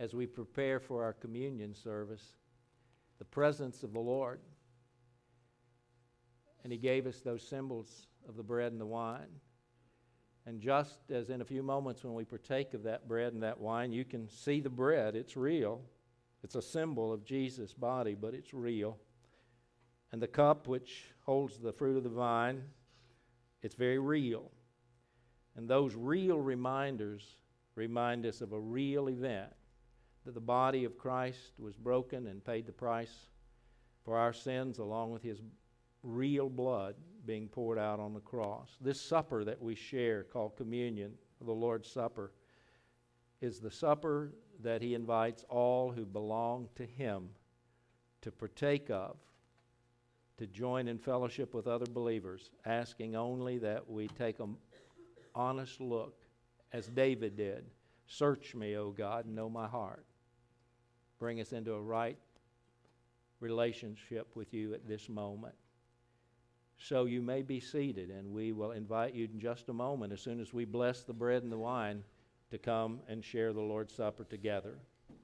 as we prepare for our communion service, the presence of the Lord. And He gave us those symbols of the bread and the wine. And just as in a few moments when we partake of that bread and that wine, you can see the bread. It's real. It's a symbol of Jesus' body, but it's real. And the cup which holds the fruit of the vine, it's very real. And those real reminders remind us of a real event, that the body of Christ was broken and paid the price for our sins, along with His real blood being poured out on the cross. This supper that we share, called communion, the Lord's Supper, is the supper that He invites all who belong to Him to partake of, to join in fellowship with other believers, asking only that we take an honest look, as David did. Search me, O God, and know my heart. Bring us into a right relationship with You at this moment. So you may be seated, and we will invite you in just a moment, as soon as we bless the bread and the wine, to come and share the Lord's Supper together.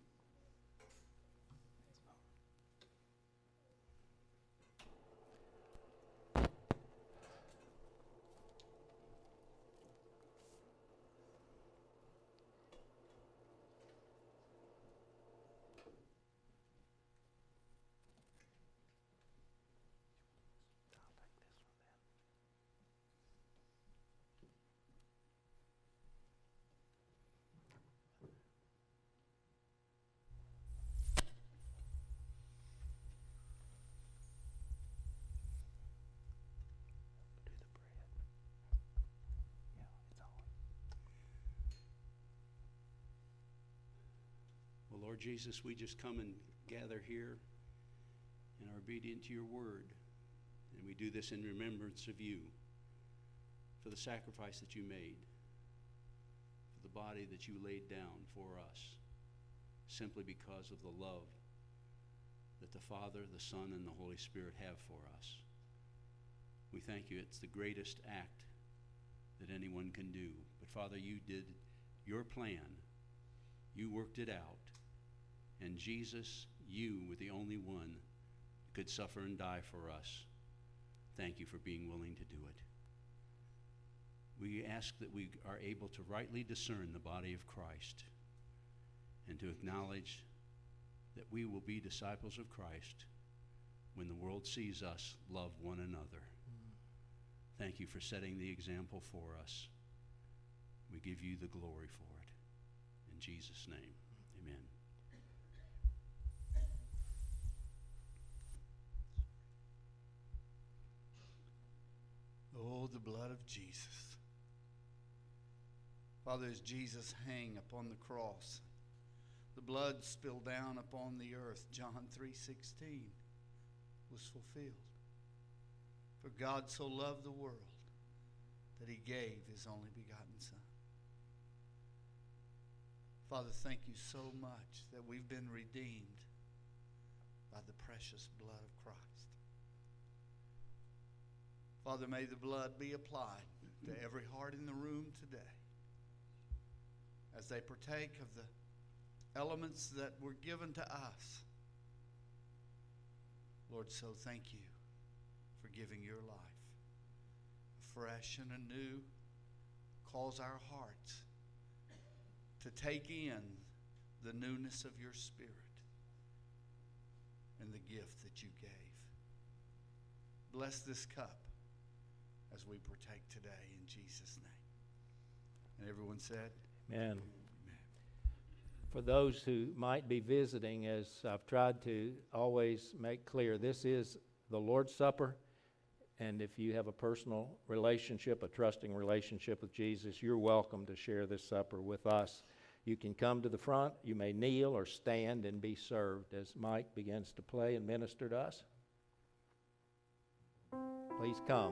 Lord Jesus, we just come and gather here and are obedient to Your word. And we do this in remembrance of You, for the sacrifice that You made, for the body that You laid down for us, simply because of the love that the Father, the Son, and the Holy Spirit have for us. We thank You. It's the greatest act that anyone can do. But Father, You did Your plan. You worked it out. And Jesus, You were the only one who could suffer and die for us. Thank You for being willing to do it. We ask that we are able to rightly discern the body of Christ and to acknowledge that we will be disciples of Christ when the world sees us love one another. Thank You for setting the example for us. We give You the glory for it. In Jesus' name, amen. Oh, the blood of Jesus. Father, as Jesus hung upon the cross, the blood spilled down upon the earth. John 3:16 was fulfilled. For God so loved the world that He gave His only begotten Son. Father, thank You so much that we've been redeemed by the precious blood of Christ. Father, may the blood be applied to every heart in the room today as they partake of the elements that were given to us. Lord, so thank You for giving Your life afresh and anew. Cause our hearts to take in the newness of Your Spirit and the gift that You gave. Bless this cup as we partake today in Jesus' name. And everyone said, Amen. Amen. For those who might be visiting, as I've tried to always make clear, this is the Lord's Supper. And if you have a personal relationship, a trusting relationship with Jesus, you're welcome to share this supper with us. You can come to the front. You may kneel or stand and be served as Mike begins to play and minister to us. Please come.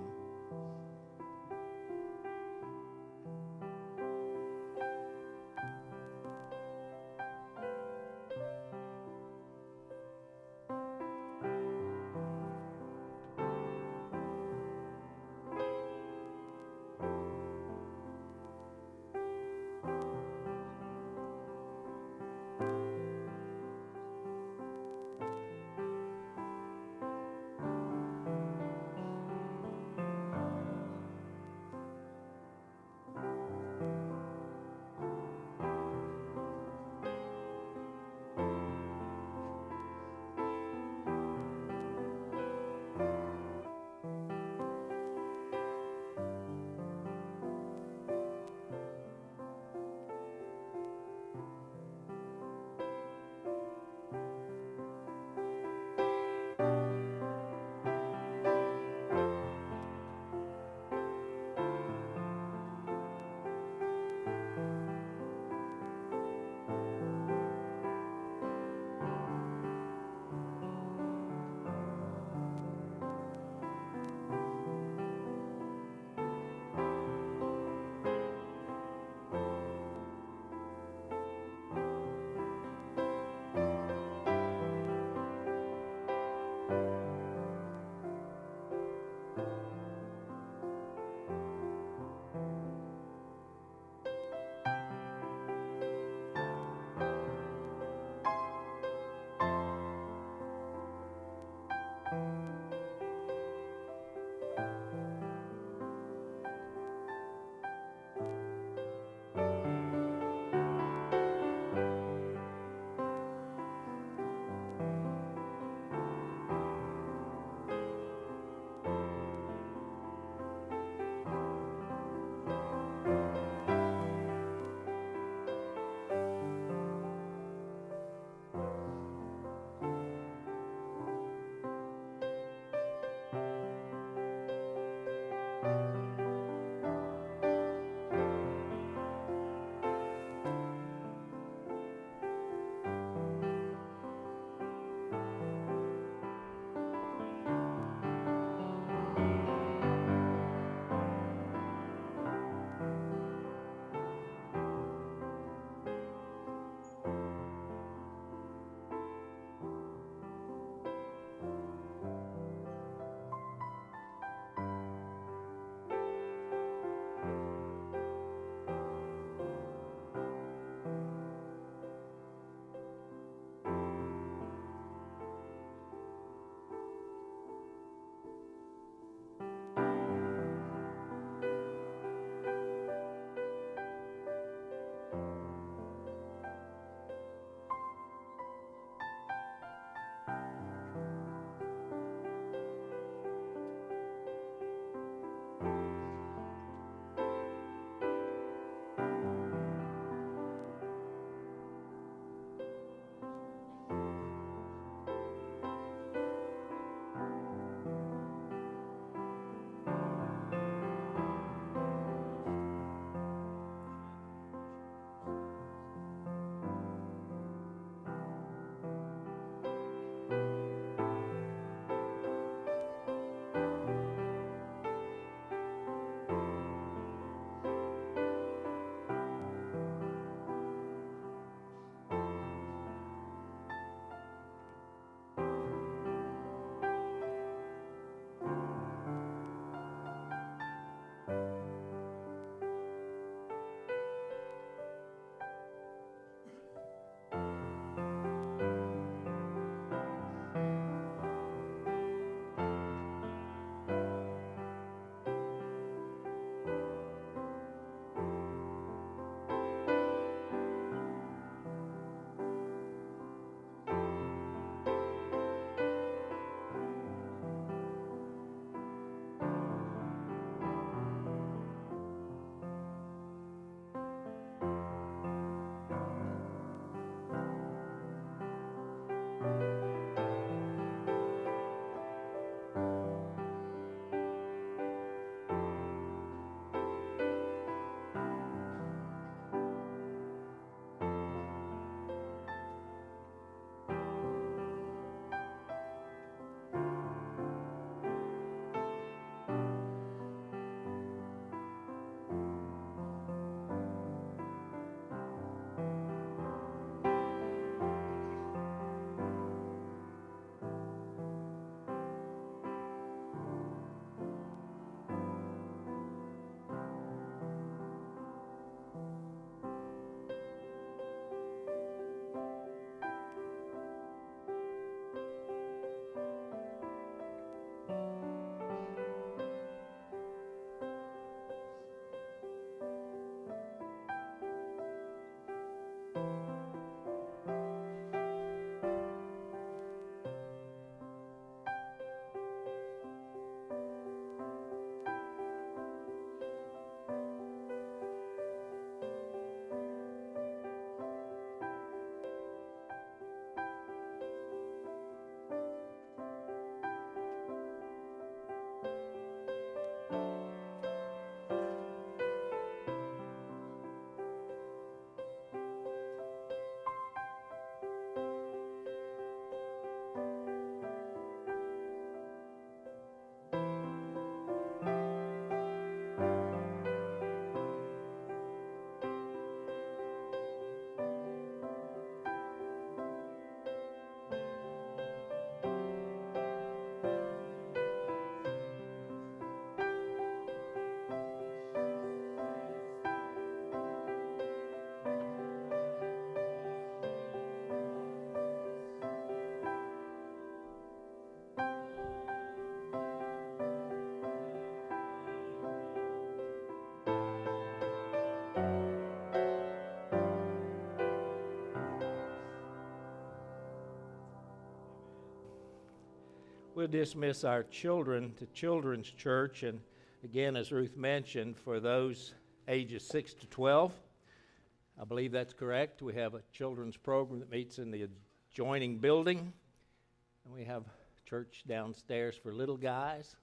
to dismiss our children to Children's Church, and again, as Ruth mentioned, for those ages 6 to 12, I believe that's correct. We have a children's program that meets in the adjoining building, and we have church downstairs for little guys.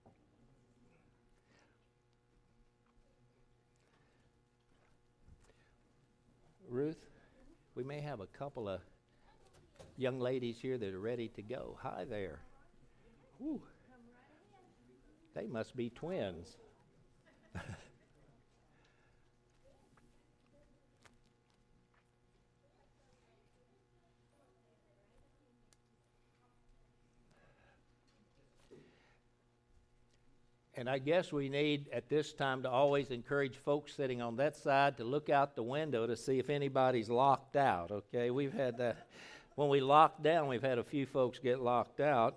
Ruth, we may have a couple of young ladies here that are ready to go. Hi there. Whew. They must be twins. And I guess we need at this time to always encourage folks sitting on that side to look out the window to see if anybody's locked out, okay? We've had that. When we locked down, we've had a few folks get locked out.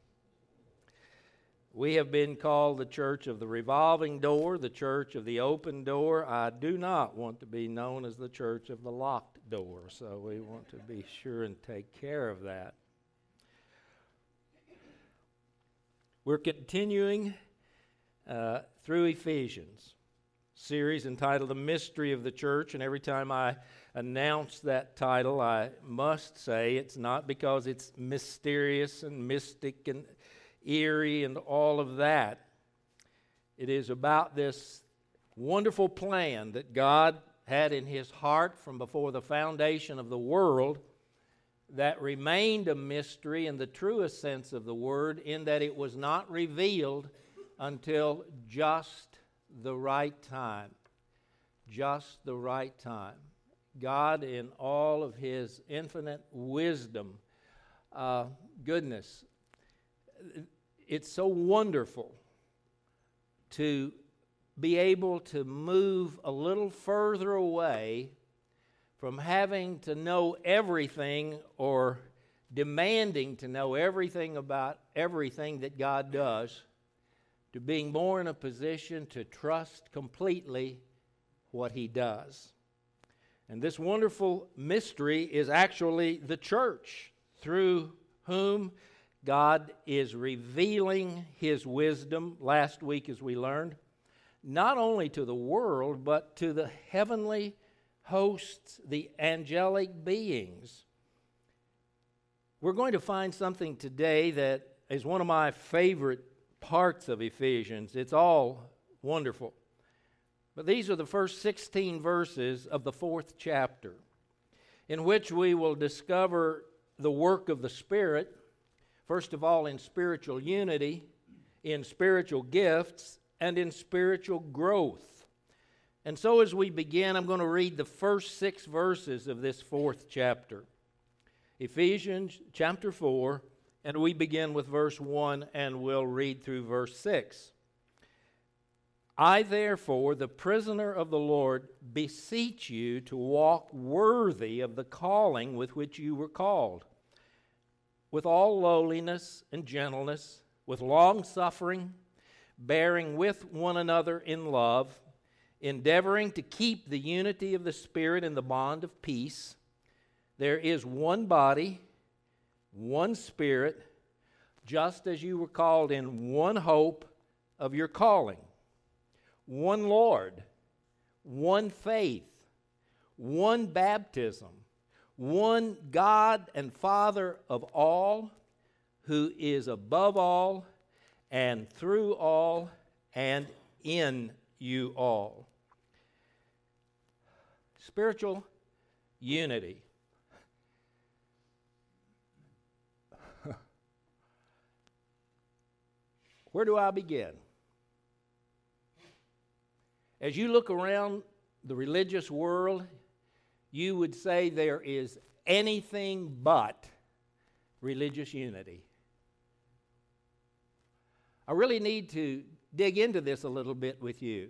We have been called the church of the revolving door, the church of the open door. I do not want to be known as the church of the locked door, so we want to be sure and take care of that. We're continuing through Ephesians, series entitled The Mystery of the Church, and every time I announce that title, I must say it's not because it's mysterious and mystic and eerie and all of that. It is about this wonderful plan that God had in His heart from before the foundation of the world that remained a mystery in the truest sense of the word, in that it was not revealed until just the right time. Just the right time. God, in all of His infinite wisdom, goodness, it's so wonderful to be able to move a little further away from having to know everything or demanding to know everything about everything that God does, to being more in a position to trust completely what He does. And this wonderful mystery is actually the church, through whom God is revealing His wisdom, last week as we learned, not only to the world, but to the heavenly hosts, the angelic beings. We're going to find something today that is one of my favorite parts of Ephesians. It's all wonderful. But these are the first 16 verses of the 4th chapter, in which we will discover the work of the Spirit, first of all in spiritual unity, in spiritual gifts, and in spiritual growth. And so as we begin, I'm going to read the first 6 verses of this 4th chapter. Ephesians chapter 4, and we begin with verse 1 and we'll read through verse 6. I, therefore, the prisoner of the Lord, beseech you to walk worthy of the calling with which you were called, with all lowliness and gentleness, with long-suffering, bearing with one another in love, endeavoring to keep the unity of the Spirit in the bond of peace. There is one body, one Spirit, just as you were called in one hope of your calling, one Lord, one faith, one baptism, one God and Father of all, who is above all and through all and in you all. Spiritual unity. Where do I begin? As you look around the religious world, you would say there is anything but religious unity. I really need to dig into this a little bit with you.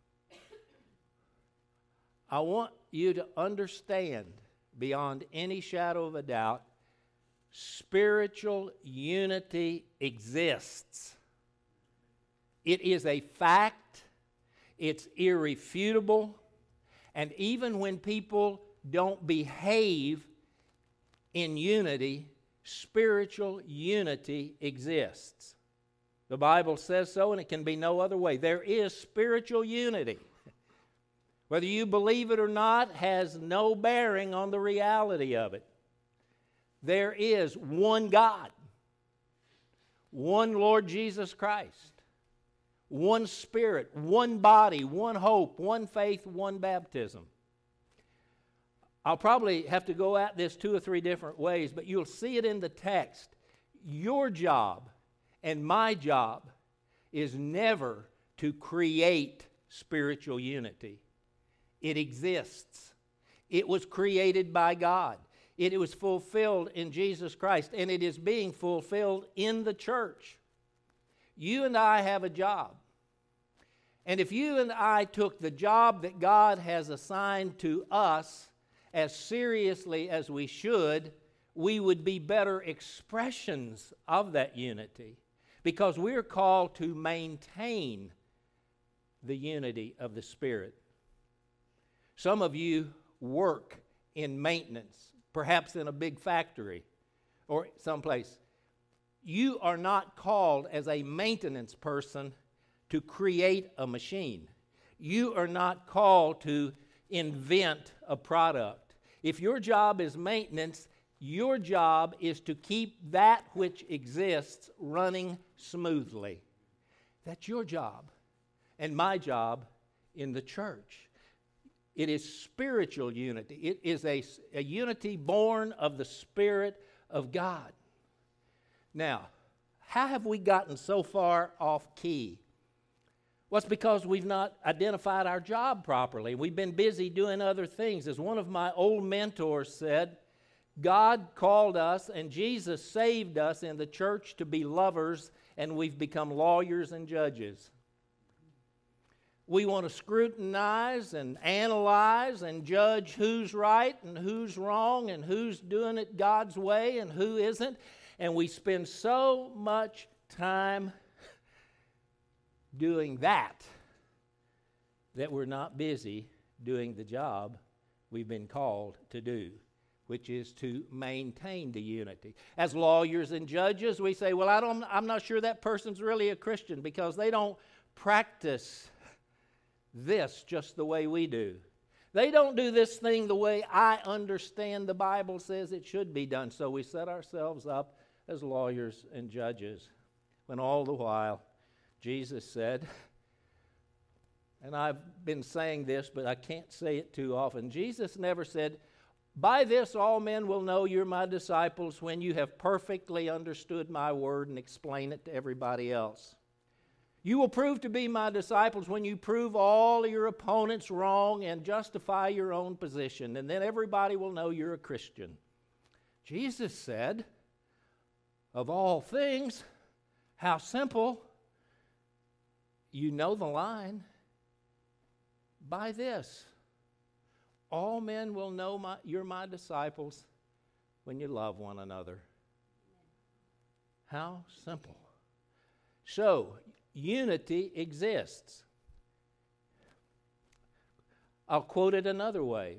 I want you to understand, beyond any shadow of a doubt, spiritual unity exists. It is a fact. It's irrefutable. And even when people don't behave in unity, spiritual unity exists. The Bible says so, and it can be no other way. There is spiritual unity. Whether you believe it or not has no bearing on the reality of it. There is one God, one Lord Jesus Christ, one Spirit, one body, one hope, one faith, one baptism. I'll probably have to go at this 2 or 3 different ways, but you'll see it in the text. Your job and my job is never to create spiritual unity. It exists. It was created by God. It was fulfilled in Jesus Christ, and it is being fulfilled in the church. You and I have a job. And if you and I took the job that God has assigned to us as seriously as we should, we would be better expressions of that unity, because we're called to maintain the unity of the Spirit. Some of you work in maintenance, perhaps in a big factory or someplace. You are not called as a maintenance person to create a machine. You are not called to invent a product. If your job is maintenance, your job is to keep that which exists running smoothly. That's your job and my job in the church. It is spiritual unity. It is a unity born of the Spirit of God. Now, how have we gotten so far off key? Well, it's because we've not identified our job properly. We've been busy doing other things. As one of my old mentors said, God called us and Jesus saved us in the church to be lovers, and we've become lawyers and judges. We want to scrutinize and analyze and judge who's right and who's wrong and who's doing it God's way and who isn't. And we spend so much time doing that we're not busy doing the job we've been called to do, which is to maintain the unity. As lawyers and judges, we say, well, I'm not sure that person's really a Christian because they don't practice this just the way we do. They don't do this thing the way I understand the Bible says it should be done. So we set ourselves up as lawyers and judges, when all the while Jesus said, and I've been saying this, but I can't say it too often. Jesus never said, by this all men will know you're my disciples when you have perfectly understood my word and explain it to everybody else. You will prove to be my disciples when you prove all your opponents wrong and justify your own position, and then everybody will know you're a Christian. Jesus said, of all things, how simple. You know the line. By this, all men will know you're my disciples when you love one another. How simple. So, unity exists. I'll quote it another way.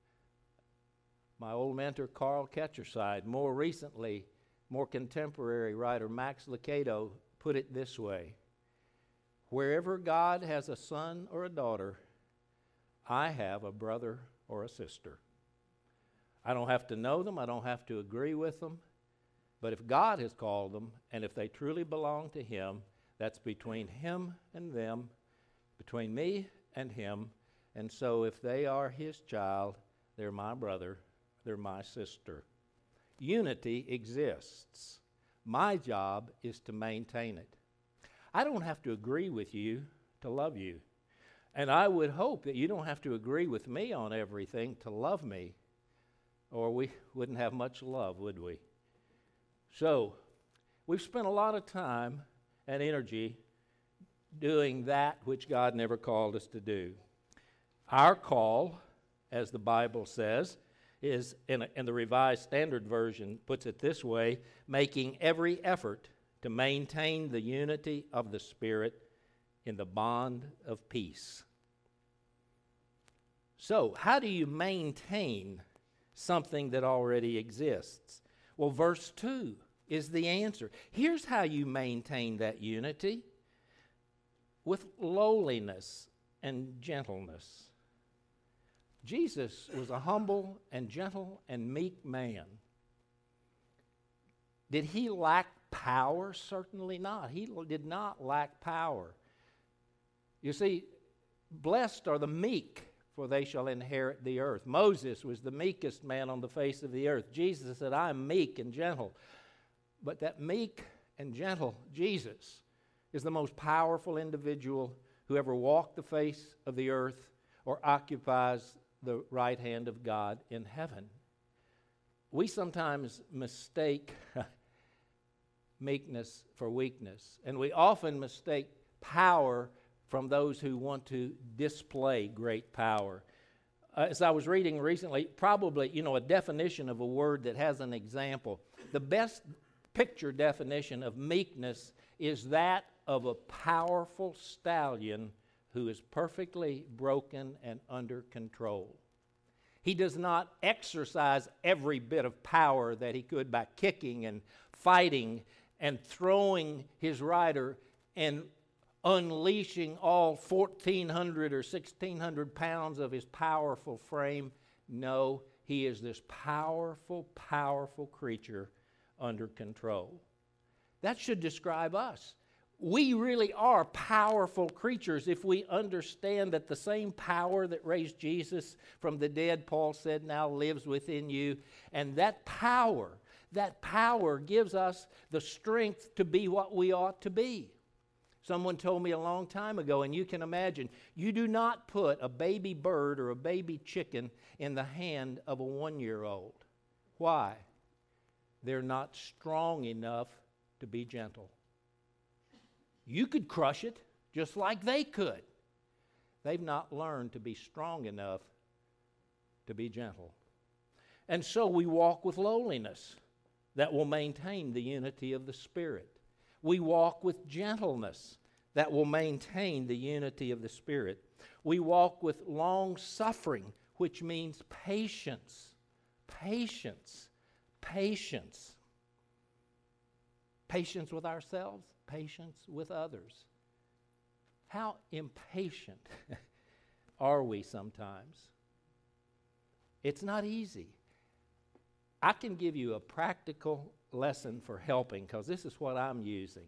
My old mentor, Carl Ketcherside, more recently, more contemporary writer, Max Lucado, put it this way. Wherever God has a son or a daughter, I have a brother or a sister. I don't have to know them. I don't have to agree with them. But if God has called them, and if they truly belong to Him, that's between Him and them, between me and Him. And so if they are His child, they're my brother, they're my sister. Unity exists. My job is to maintain it. I don't have to agree with you to love you. And I would hope that you don't have to agree with me on everything to love me, or we wouldn't have much love, would we? So, we've spent a lot of time and energy doing that which God never called us to do. Our call, as the Bible says, is, in the Revised Standard Version puts it this way, making every effort to maintain the unity of the Spirit in the bond of peace. So, how do you maintain something that already exists? Well, verse 2 is the answer. Here's how you maintain that unity: with lowliness and gentleness. Jesus was a humble and gentle and meek man. Did he lack power? Certainly not. He did not lack power. You see, blessed are the meek, for they shall inherit the earth. Moses was the meekest man on the face of the earth. Jesus said, I am meek and gentle. But that meek and gentle Jesus is the most powerful individual who ever walked the face of the earth or occupies the right hand of God in heaven. We sometimes mistake meekness for weakness, and we often mistake power from those who want to display great power. As I was reading recently, probably, a definition of a word that has an example. The best picture definition of meekness is that of a powerful stallion who is perfectly broken and under control. He does not exercise every bit of power that he could by kicking and fighting and throwing his rider and unleashing all 1,400 or 1,600 pounds of his powerful frame. No, he is this powerful, powerful creature under control. That should describe us. We really are powerful creatures if we understand that the same power that raised Jesus from the dead, Paul said, now lives within you. And that power gives us the strength to be what we ought to be. Someone told me a long time ago, and you can imagine, you do not put a baby bird or a baby chicken in the hand of a 1-year-old. Why? They're not strong enough to be gentle. You could crush it just like they could. They've not learned to be strong enough to be gentle. And so we walk with lowliness that will maintain the unity of the Spirit. We walk with gentleness that will maintain the unity of the Spirit. We walk with long suffering, which means patience. Patience. Patience. Patience with ourselves, patience with others. How impatient are we sometimes? It's not easy. I can give you a practical lesson for helping, because this is what I'm using.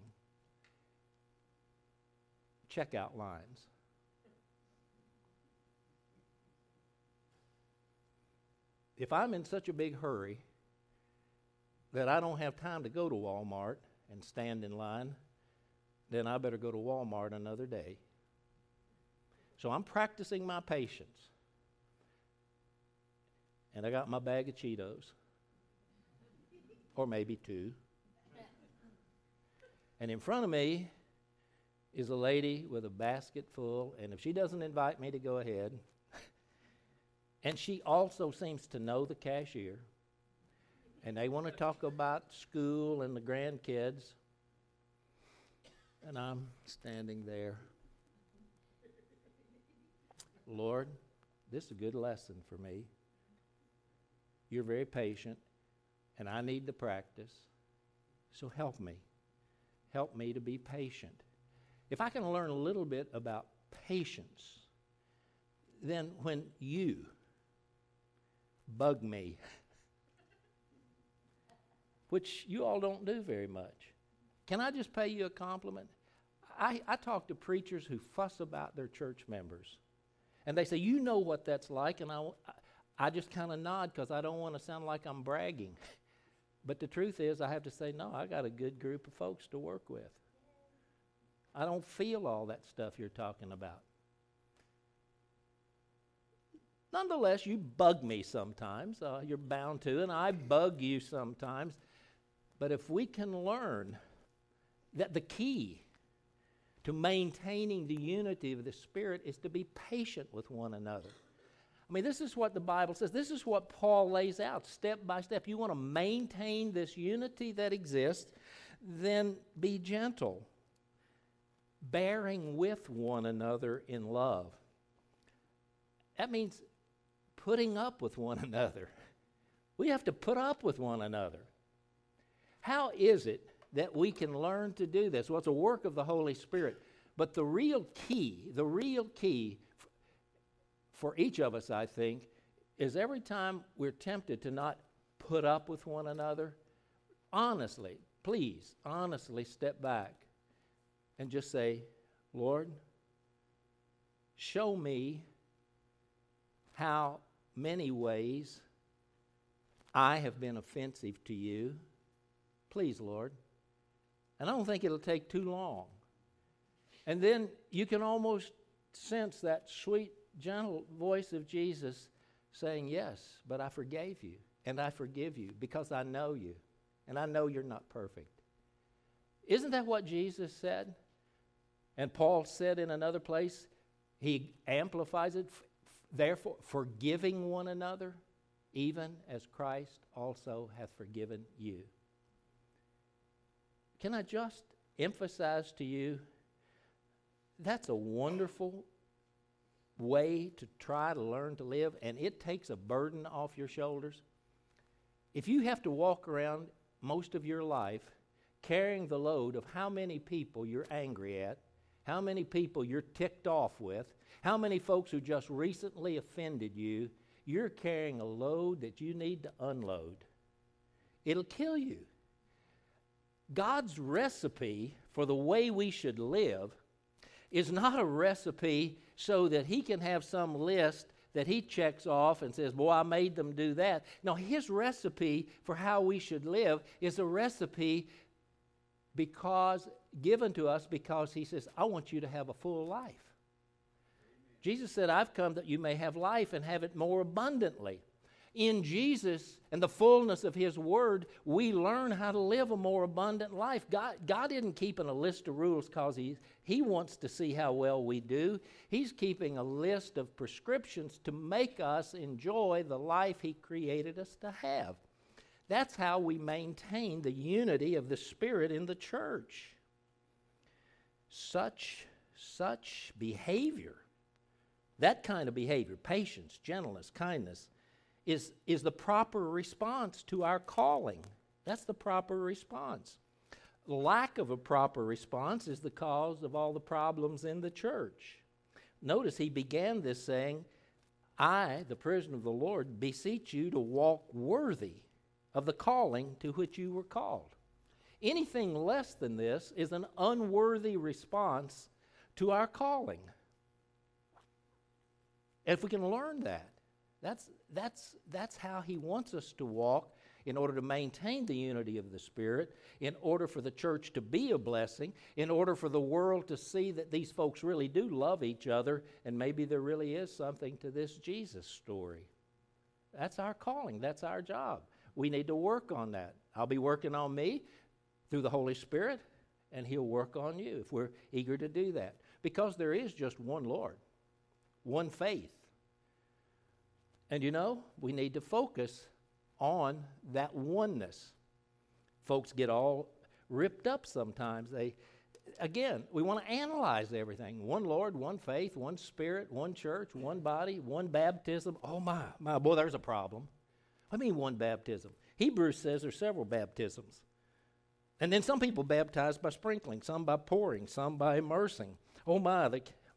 Checkout lines. If I'm in such a big hurry that I don't have time to go to Walmart and stand in line, then I better go to Walmart another day. So I'm practicing my patience. And I got my bag of Cheetos. Or maybe 2. And in front of me is a lady with a basket full, and if she doesn't invite me to go ahead, and she also seems to know the cashier, and they want to talk about school and the grandkids, and I'm standing there. Lord, this is a good lesson for me. You're very patient, and I need the practice, so help me. Help me to be patient. If I can learn a little bit about patience, then when you bug me, which you all don't do very much, can I just pay you a compliment? I talk to preachers who fuss about their church members, and they say, you know what that's like, and I just kind of nod because I don't want to sound like I'm bragging. But the truth is, I have to say, no, I got a good group of folks to work with. I don't feel all that stuff you're talking about. Nonetheless, you bug me sometimes. You're bound to, and I bug you sometimes. But if we can learn that the key to maintaining the unity of the Spirit is to be patient with one another. I mean, this is what the Bible says. This is what Paul lays out step by step. You want to maintain this unity that exists, then be gentle, bearing with one another in love. That means putting up with one another. We have to put up with one another. How is it that we can learn to do this? Well, it's a work of the Holy Spirit. But the real key for each of us, I think, is every time we're tempted to not put up with one another, honestly, please, honestly step back and just say, Lord, show me how many ways I have been offensive to you. Please, Lord. And I don't think it'll take too long. And then you can almost sense that sweet, gentle voice of Jesus saying, yes, but I forgave you, and I forgive you because I know you, and I know you're not perfect. Isn't that what Jesus said? And Paul said in another place, he amplifies it, therefore, forgiving one another, even as Christ also hath forgiven you. Can I just emphasize to you, that's a wonderful way to try to learn to live, and it takes a burden off your shoulders. If you have to walk around most of your life carrying the load of how many people you're angry at, how many people you're ticked off with, how many folks who just recently offended you, you're carrying a load that you need to unload. It'll kill you. God's recipe for the way we should live is not a recipe so that he can have some list that he checks off and says, boy, I made them do that. No, his recipe for how we should live is a recipe given to us because he says, I want you to have a full life. Jesus said, I've come that you may have life and have it more abundantly. In Jesus and the fullness of his word, we learn how to live a more abundant life. God isn't keeping a list of rules because he wants to see how well we do. He's keeping a list of prescriptions to make us enjoy the life he created us to have. That's how we maintain the unity of the Spirit in the church. Such behavior, that kind of behavior, patience, gentleness, kindness, is the proper response to our calling. That's the proper response. The lack of a proper response is the cause of all the problems in the church. Notice he began this saying, I, the prisoner of the Lord, beseech you to walk worthy of the calling to which you were called. Anything less than this is an unworthy response to our calling. If we can learn that, that's how he wants us to walk in order to maintain the unity of the Spirit, in order for the church to be a blessing, in order for the world to see that these folks really do love each other, and maybe there really is something to this Jesus story. That's our calling. That's our job. We need to work on that. I'll be working on me through the Holy Spirit, and he'll work on you if we're eager to do that. Because there is just one Lord, one faith. And you know, we need to focus on that oneness. Folks get all ripped up sometimes. We want to analyze everything. One Lord, one faith, one Spirit, one church, one body, one baptism. Oh my, boy, there's a problem. I mean one baptism. Hebrews says there's several baptisms. And then some people baptize by sprinkling, some by pouring, some by immersing. Oh my,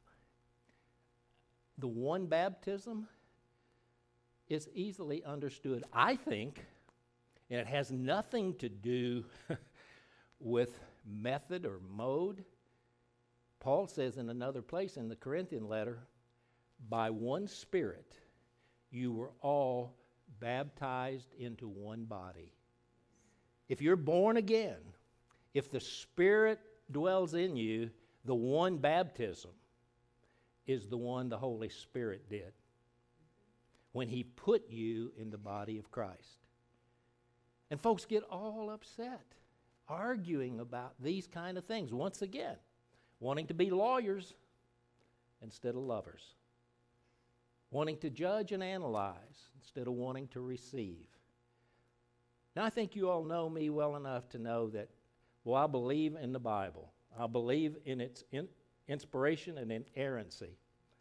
the one baptism is easily understood, I think, and it has nothing to do with method or mode. Paul says in another place in the Corinthian letter, by one Spirit you were all baptized into one body. If you're born again, if the Spirit dwells in you, the one baptism is the one the Holy Spirit did when he put you in the body of Christ. And folks get all upset, arguing about these kind of things. Once again, wanting to be lawyers instead of lovers. Wanting to judge and analyze instead of wanting to receive. Now, I think you all know me well enough to know that, well, I believe in the Bible. I believe in its inspiration and inerrancy.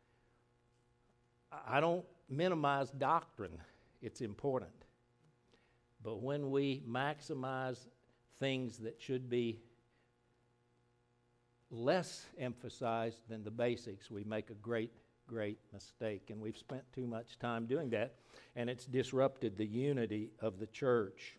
I don't minimize doctrine. It's important. But when we maximize things that should be less emphasized than the basics, we make a great mistake. And we've spent too much time doing that, and it's disrupted the unity of the church.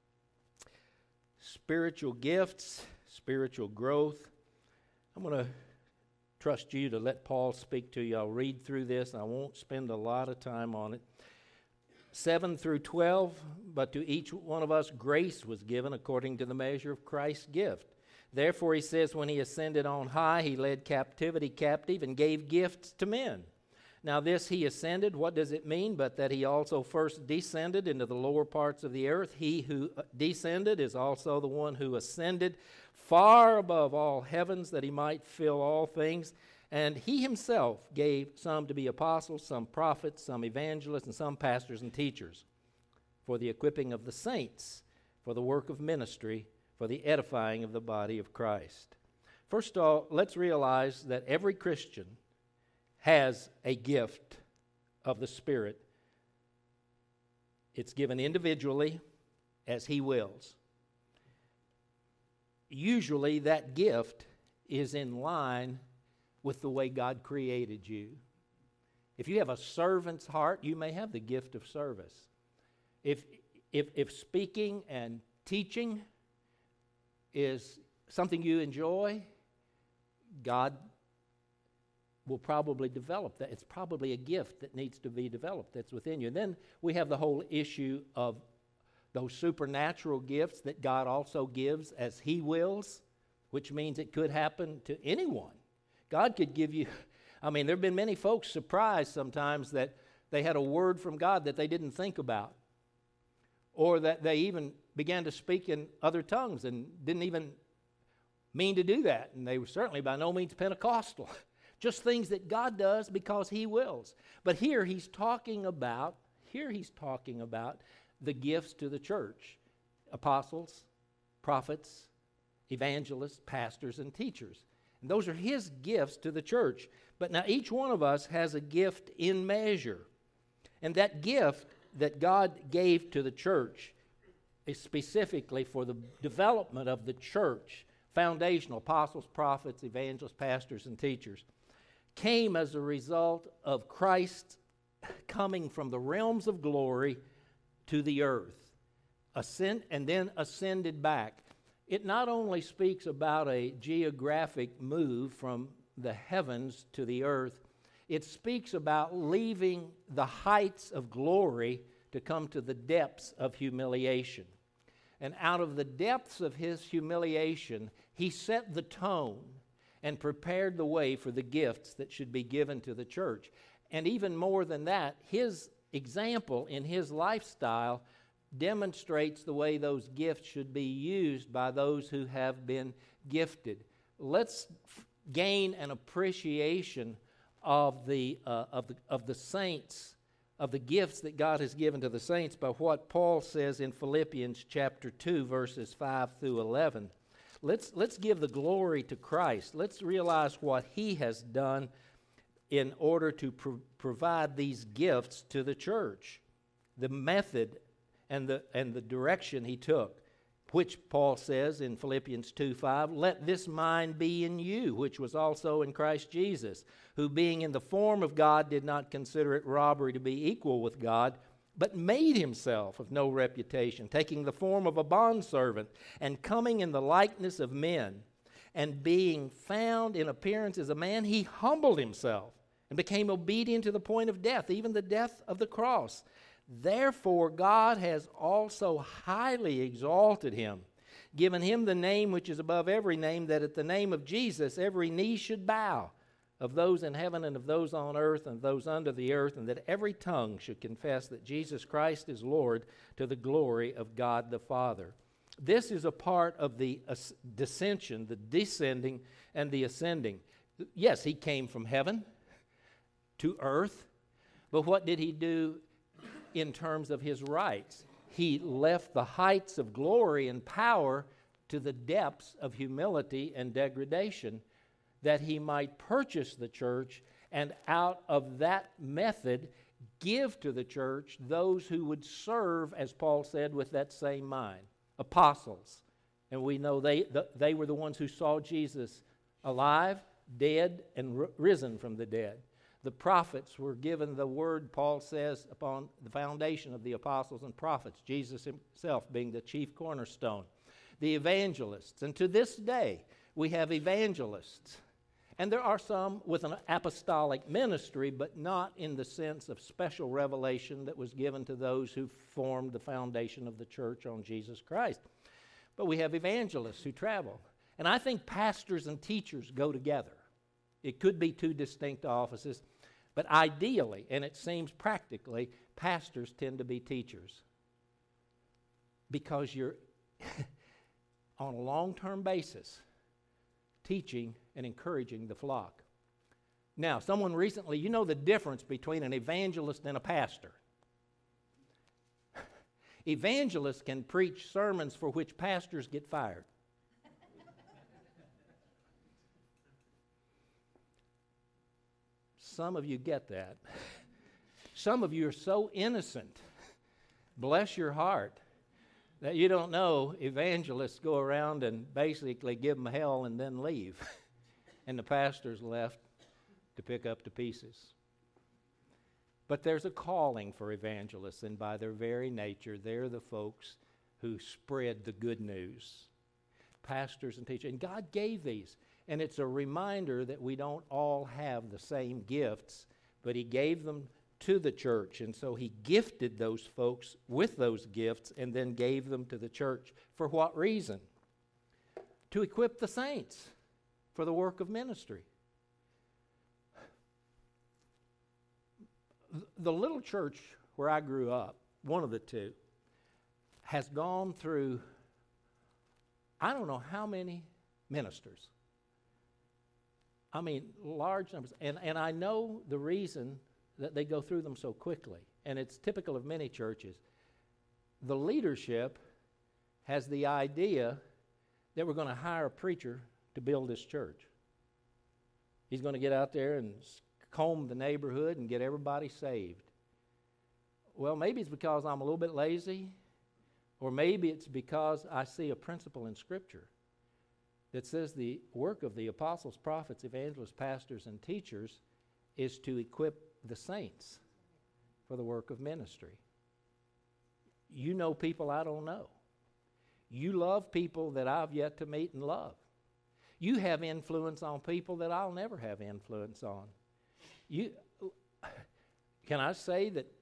Spiritual gifts, spiritual growth. I'm going to trust you to let Paul speak to you. I'll read through this, and I won't spend a lot of time on it. 7 through 12, but to each one of us grace was given according to the measure of Christ's gift. Therefore, he says, when he ascended on high, he led captivity captive and gave gifts to men. Now this he ascended, what does it mean? But that he also first descended into the lower parts of the earth. He who descended is also the one who ascended far above all heavens, that he might fill all things. And he himself gave some to be apostles, some prophets, some evangelists, and some pastors and teachers, for the equipping of the saints, for the work of ministry, for the edifying of the body of Christ. First of all, let's realize that every Christian has a gift of the Spirit. It's given individually as he wills. Usually that gift is in line with the way God created you. If you have a servant's heart, you may have the gift of service. If speaking and teaching is something you enjoy, God will probably develop that. It's probably a gift that needs to be developed that's within you. And then we have the whole issue of those supernatural gifts that God also gives as he wills, which means it could happen to anyone. God could give you, there have been many folks surprised sometimes that they had a word from God that they didn't think about, or that they even began to speak in other tongues and didn't even mean to do that. And they were certainly by no means Pentecostal. Just things that God does because he wills. But here he's talking about the gifts to the church. Apostles, prophets, evangelists, pastors, and teachers. And those are his gifts to the church. But now each one of us has a gift in measure. And that gift that God gave to the church is specifically for the development of the church. Foundational, apostles, prophets, evangelists, pastors, and teachers. Came as a result of Christ coming from the realms of glory to the earth, and then ascended back. It not only speaks about a geographic move from the heavens to the earth, it speaks about leaving the heights of glory to come to the depths of humiliation. And out of the depths of his humiliation, he set the tone and prepared the way for the gifts that should be given to the church. And even more than that, his example in his lifestyle demonstrates the way those gifts should be used by those who have been gifted. Let's gain an appreciation of the saints, of the gifts that God has given to the saints by what Paul says in Philippians chapter 2, verses 5 through 11. Let's give the glory to Christ. Let's realize what he has done in order to provide these gifts to the church. The method and the direction he took, which Paul says in Philippians 2:5, let this mind be in you, which was also in Christ Jesus, who being in the form of God did not consider it robbery to be equal with God, but made himself of no reputation, taking the form of a bondservant, and coming in the likeness of men, and being found in appearance as a man, he humbled himself, and became obedient to the point of death, even the death of the cross. Therefore God has also highly exalted him, given him the name which is above every name, that at the name of Jesus every knee should bow, of those in heaven and of those on earth and those under the earth, and that every tongue should confess that Jesus Christ is Lord, to the glory of God the Father. This is a part of the descension, the descending and the ascending. Yes, he came from heaven to earth, but what did he do in terms of his rights? He left the heights of glory and power to the depths of humility and degradation, that he might purchase the church, and out of that method give to the church those who would serve, as Paul said, with that same mind. Apostles, And we know they were the ones who saw Jesus alive, dead, and risen from the dead. The prophets were given the word, Paul says, upon the foundation of the apostles and prophets, Jesus himself being the chief cornerstone. The evangelists, and to this day we have evangelists. And there are some with an apostolic ministry, but not in the sense of special revelation that was given to those who formed the foundation of the church on Jesus Christ. But we have evangelists who travel. And I think pastors and teachers go together. It could be two distinct offices, but ideally, and it seems practically, pastors tend to be teachers. Because you're, on a long-term basis, teaching and encouraging the flock. Now, someone recently, you know the difference between an evangelist and a pastor. Evangelists can preach sermons for which pastors get fired. Some of you get that. Some of you are so innocent, bless your heart, that you don't know evangelists go around and basically give them hell and then leave. And the pastor's left to pick up the pieces. But there's a calling for evangelists, and by their very nature, they're the folks who spread the good news. Pastors and teachers. And God gave these. And it's a reminder that we don't all have the same gifts, but He gave them to the church. And so He gifted those folks with those gifts and then gave them to the church. For what reason? To equip the saints for the work of ministry. The little church where I grew up, one of the two, has gone through I don't know how many ministers. I mean, large numbers. And I know the reason that they go through them so quickly. And it's typical of many churches. The leadership has the idea that we're going to hire a preacher to build this church. He's going to get out there and comb the neighborhood and get everybody saved. Well, maybe it's because I'm a little bit lazy, or maybe it's because I see a principle in Scripture that says the work of the apostles, prophets, evangelists, pastors, and teachers is to equip the saints for the work of ministry. You know people I don't know. You love people that I've yet to meet and love. You have influence on people that I'll never have influence on. Can I say that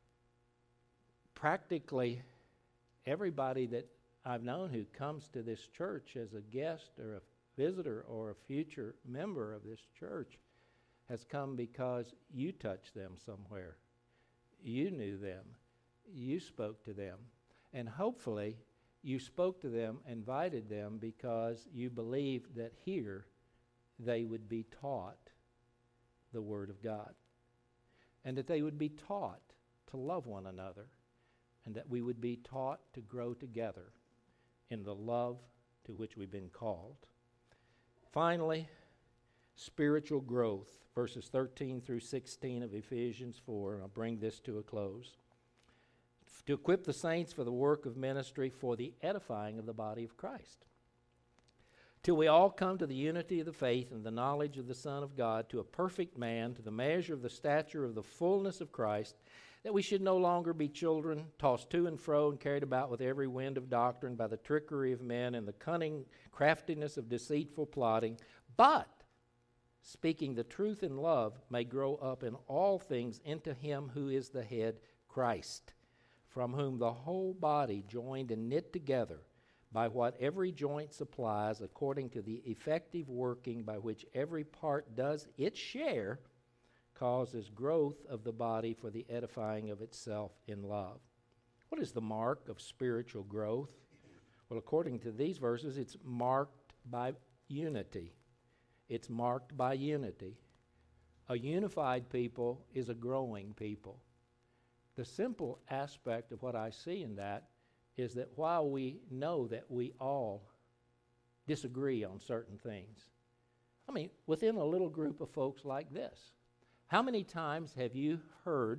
practically everybody that I've known who comes to this church as a guest or a visitor or a future member of this church has come because you touched them somewhere. You knew them. You spoke to them. And hopefully you spoke to them, invited them because you believed that here they would be taught the Word of God. And that they would be taught to love one another. And that we would be taught to grow together in the love to which we've been called. Finally, spiritual growth, verses 13 through 16 of Ephesians 4. I'll bring this to a close. To equip the saints for the work of ministry for the edifying of the body of Christ. Till we all come to the unity of the faith and the knowledge of the Son of God, to a perfect man, to the measure of the stature of the fullness of Christ, that we should no longer be children, tossed to and fro and carried about with every wind of doctrine by the trickery of men and the cunning craftiness of deceitful plotting, but, speaking the truth in love, may grow up in all things into Him who is the head, Christ, from whom the whole body, joined and knit together by what every joint supplies, according to the effective working by which every part does its share, causes growth of the body for the edifying of itself in love. What is the mark of spiritual growth? Well, according to these verses, it's marked by unity. It's marked by unity. A unified people is a growing people. The simple aspect of what I see in that is that while we know that we all disagree on certain things, I mean, within a little group of folks like this, how many times have you heard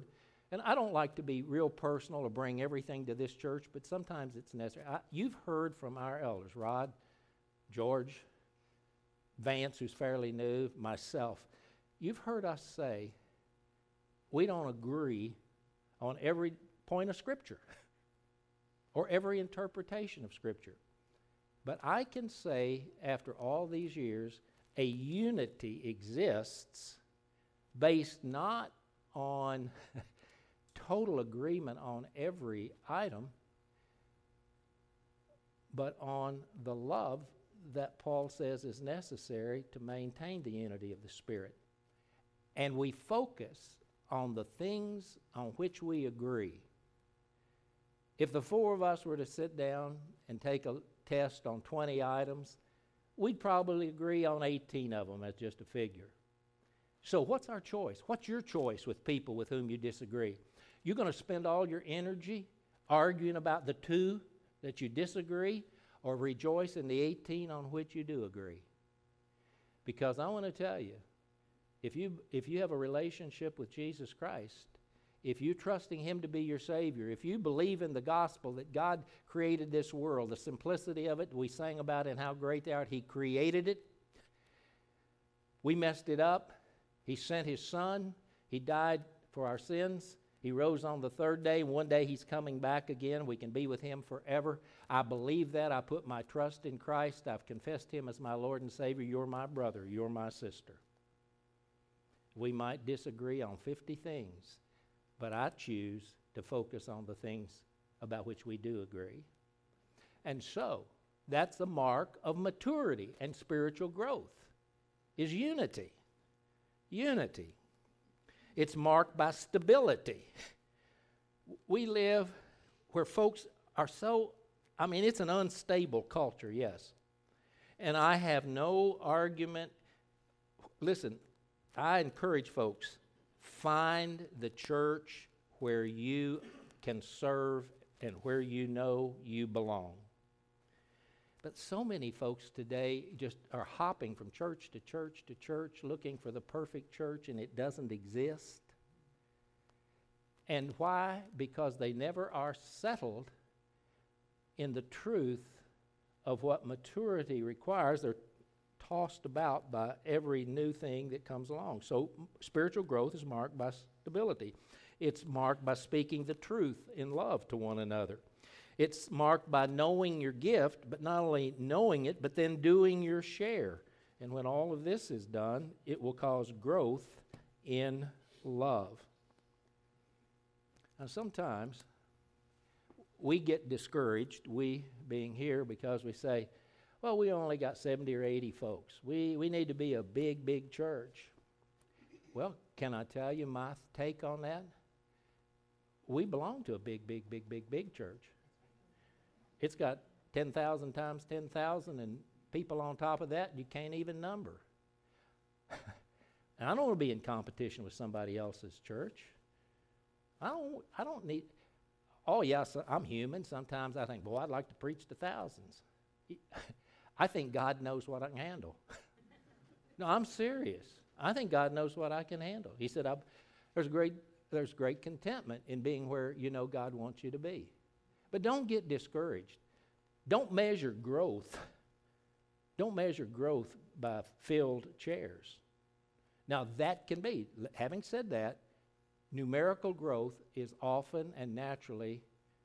And I don't like to be real personal or bring everything to this church, but sometimes it's necessary. You've heard from our elders, Rod, George, Vance, who's fairly new, myself. You've heard us say we don't agree on every point of Scripture or every interpretation of Scripture. But I can say, after all these years, a unity exists based not on total agreement on every item, but on the love that Paul says is necessary to maintain the unity of the Spirit. And we focus on the things on which we agree. If the four of us were to sit down and take a test on 20 items, we'd probably agree on 18 of them as just a figure. So what's our choice? What's your choice with people with whom you disagree? You're going to spend all your energy arguing about the 2 that you disagree, or rejoice in the 18 on which you do agree? Because I want to tell you, if you have a relationship with Jesus Christ, if you're trusting Him to be your Savior, if you believe in the gospel that God created this world, the simplicity of it, we sang about it and how great they are. He created it. We messed it up. He sent His Son. He died for our sins. He rose on the 3rd day. One day He's coming back again. We can be with Him forever. I believe that. I put my trust in Christ. I've confessed Him as my Lord and Savior. You're my brother. You're my sister. We might disagree on 50 things, but I choose to focus on the things about which we do agree. And so, that's the mark of maturity and spiritual growth, is unity. Unity. It's marked by stability. We live where folks are so, it's an unstable culture, yes. And I have no argument. Listen, I encourage folks, find the church where you can serve and where you know you belong. But so many folks today just are hopping from church to church to church, looking for the perfect church, and it doesn't exist. And why? Because they never are settled in the truth of what maturity requires. They're tossed about by every new thing that comes along. So spiritual growth is marked by stability. It's marked by speaking the truth in love to one another. It's marked by knowing your gift, but not only knowing it, but then doing your share. And when all of this is done, it will cause growth in love. Now sometimes we get discouraged, we being here, because we say, well, we only got 70 or 80 folks. We need to be a big, big church. Well, can I tell you my take on that? We belong to a big, big, big, big, big church. It's got 10,000 times 10,000 and people on top of that you can't even number. And I don't want to be in competition with somebody else's church. I don't need, oh yes, I'm human. Sometimes I think, boy, I'd like to preach to thousands. I think God knows what I can handle. No, I'm serious. I think God knows what I can handle. He said, there's great contentment in being where you know God wants you to be. But don't get discouraged. Don't measure growth. Don't measure growth by filled chairs. Now that can be. Having said that, numerical growth is often and naturally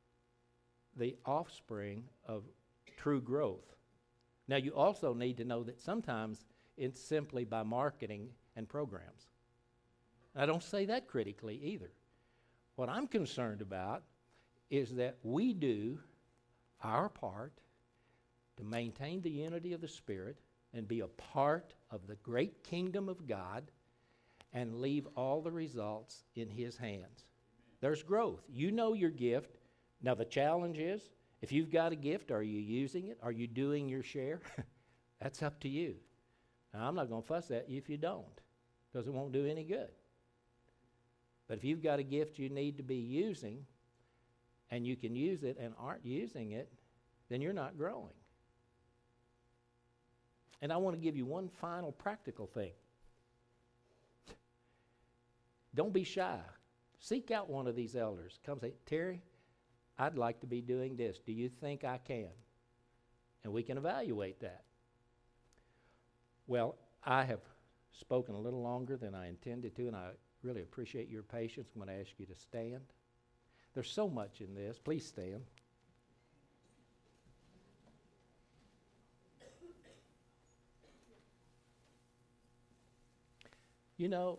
the offspring of true growth. Now you also need to know that sometimes it's simply by marketing and programs. I don't say that critically either. What I'm concerned about is that we do our part to maintain the unity of the Spirit and be a part of the great kingdom of God and leave all the results in His hands. There's growth. You know your gift. Now the challenge is, if you've got a gift, are you using it? Are you doing your share? That's up to you. Now, I'm not going to fuss at you if you don't, because it won't do any good. But if you've got a gift you need to be using, and you can use it and aren't using it, then you're not growing. And I want to give you one final practical thing. Don't be shy. Seek out one of these elders. Come say, Terry, I'd like to be doing this. Do you think I can? And we can evaluate that. Well, I have spoken a little longer than I intended to, and I really appreciate your patience. I'm going to ask you to stand. There's so much in this. Please stand. You know,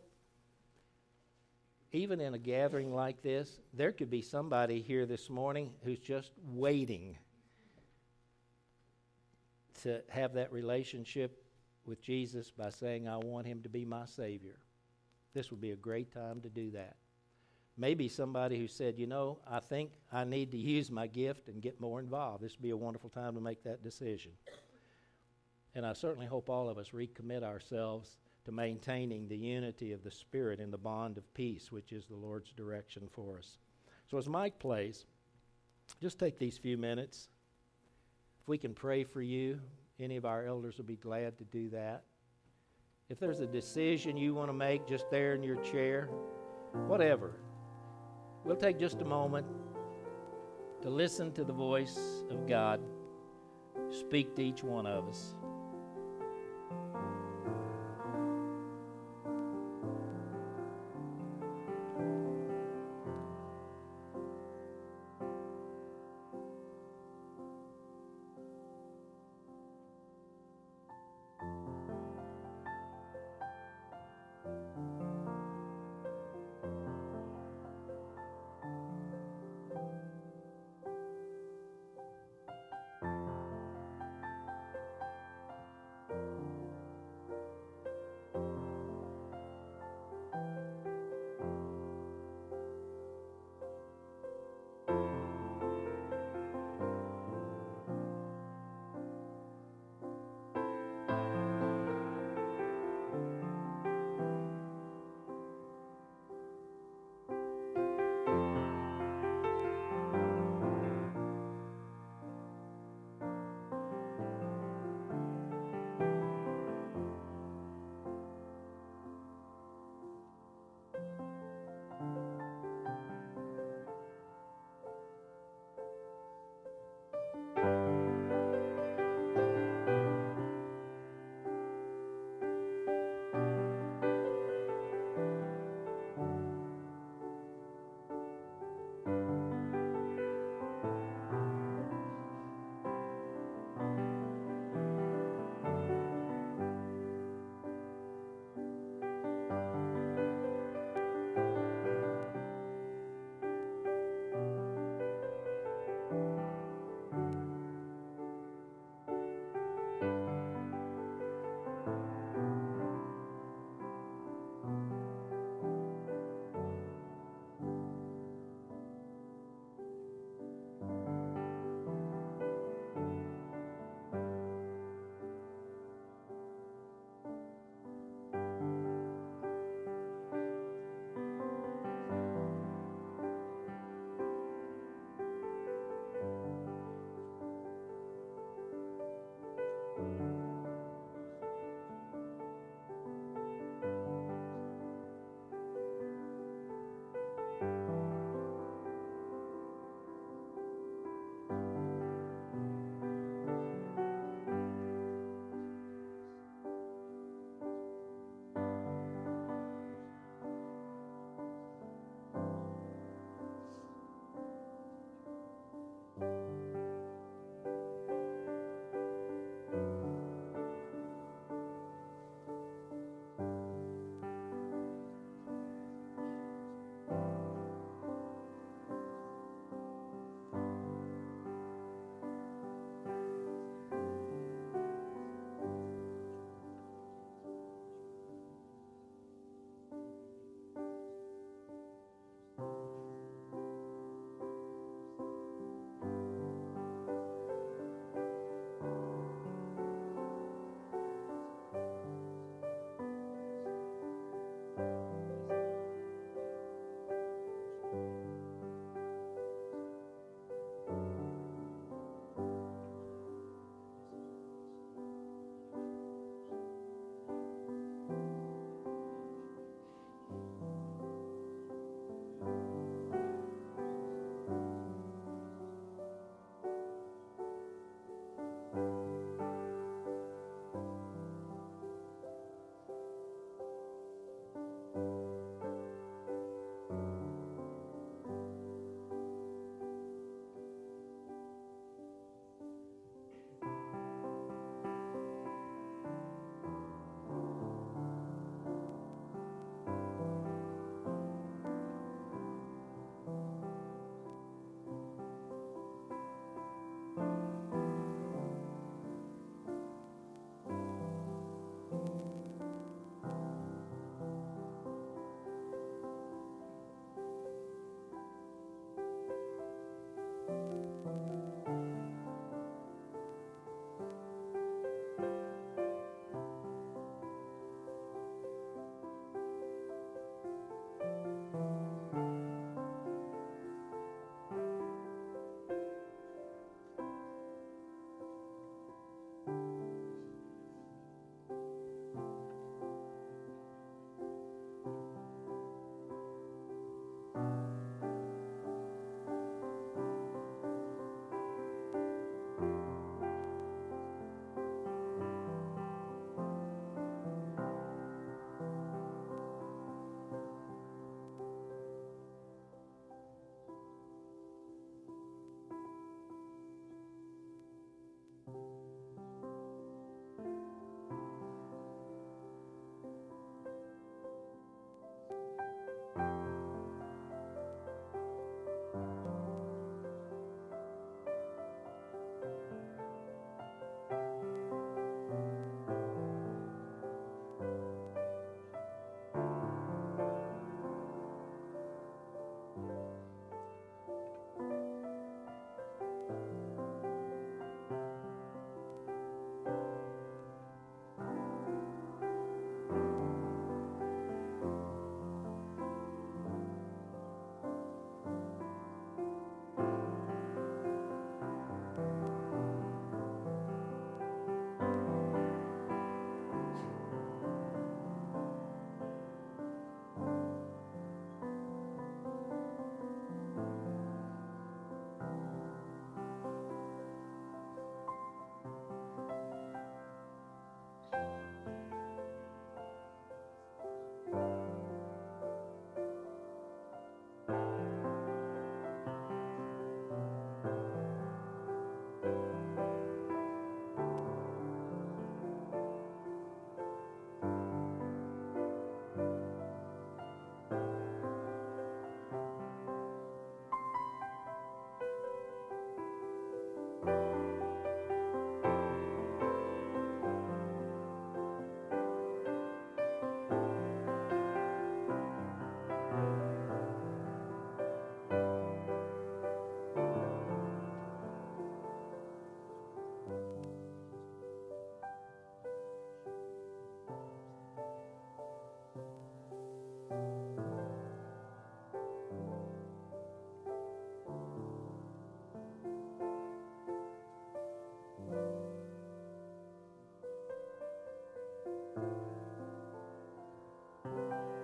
even in a gathering like this, there could be somebody here this morning who's just waiting to have that relationship with Jesus by saying, I want him to be my Savior. This would be a great time to do that. Maybe somebody who said, you know, I think I need to use my gift and get more involved. This would be a wonderful time to make that decision. And I certainly hope all of us recommit ourselves to maintaining the unity of the Spirit in the bond of peace, which is the Lord's direction for us. So as Mike plays, just take these few minutes. If we can pray for you, any of our elders will be glad to do that. If there's a decision you want to make just there in your chair, whatever, we'll take just a moment to listen to the voice of God speak to each one of us.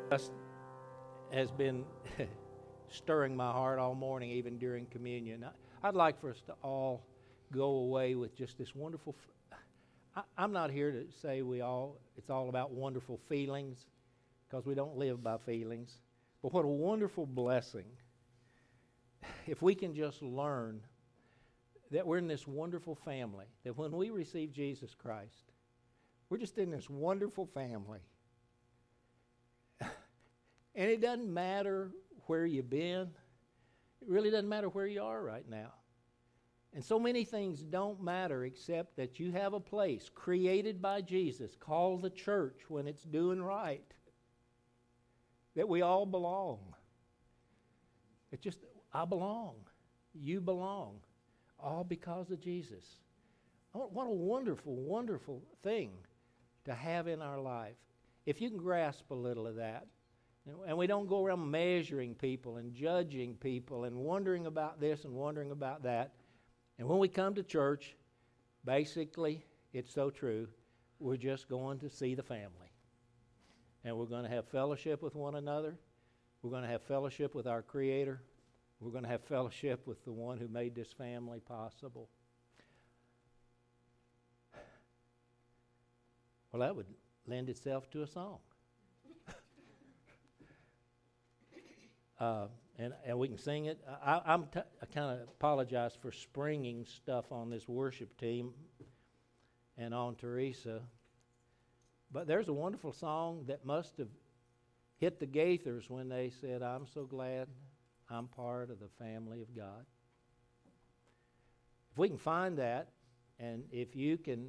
has been stirring my heart all morning, even during communion. I'd like for us to all go away with just this wonderful. I'm not here to say it's all about wonderful feelings, because we don't live by feelings. But what a wonderful blessing if we can just learn that we're in this wonderful family, that when we receive Jesus Christ, we're just in this wonderful family. And it doesn't matter where you've been. It really doesn't matter where you are right now. And so many things don't matter except that you have a place created by Jesus called the church when it's doing right, that we all belong. It's just, I belong. You belong. All because of Jesus. What a wonderful, wonderful thing to have in our life. If you can grasp a little of that, and we don't go around measuring people and judging people and wondering about this and wondering about that. And when we come to church, basically, it's so true, we're just going to see the family. And we're going to have fellowship with one another. We're going to have fellowship with our Creator. We're going to have fellowship with the one who made this family possible. Well, that would lend itself to a song. And we can sing it. I kind of apologize for springing stuff on this worship team and on Teresa. But there's a wonderful song that must have hit the Gaithers when they said, "I'm so glad I'm part of the family of God." If we can find that, and if you can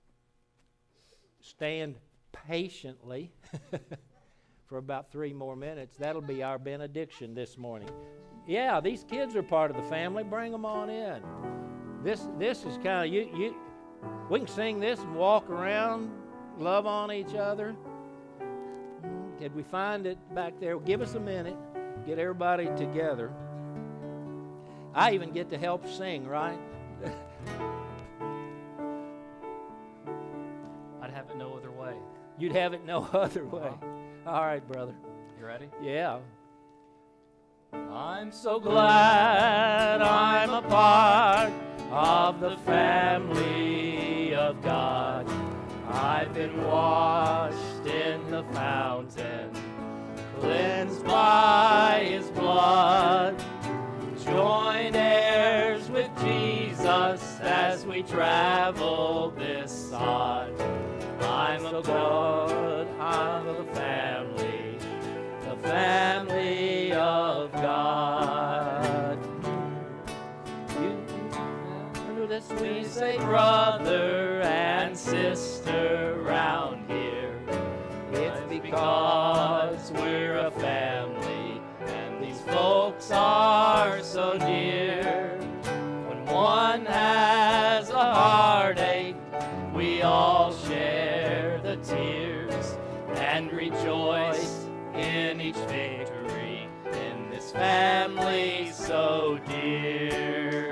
stand patiently for about 3 more minutes, that'll be our benediction this morning. Yeah, these kids are part of the family. Bring them on in. This is kind of you. We can sing this and walk around, love on each other. Did we find it back there? Give us a minute. Get everybody together. I even get to help sing, right? I'd have it no other way. You'd have it no other way. All right, brother. You ready? Yeah. I'm so glad I'm a part of the family of God. I've been washed in the fountain, cleansed by His blood, joint heirs with Jesus as we travel this sod. I'm so glad I'm the family of God. Under this we say brother and sister round here. It's because we're a family and these folks are so dear. When one has a heartache, we all share the tears and rejoice in each victory in this family so dear.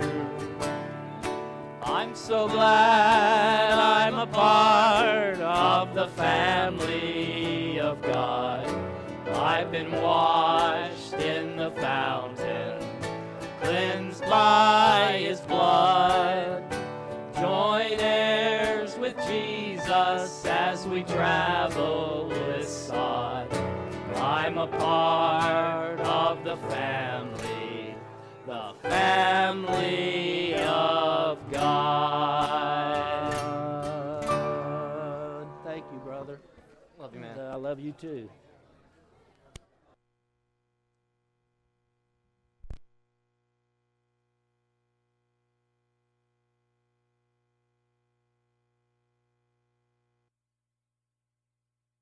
I'm so glad I'm a part of the family of God. I've been washed in the fountain, cleansed by His blood, joint heirs with Jesus as we travel this sod. I'm a part of the family of God. Thank you, brother. Love you, man. And I love you too.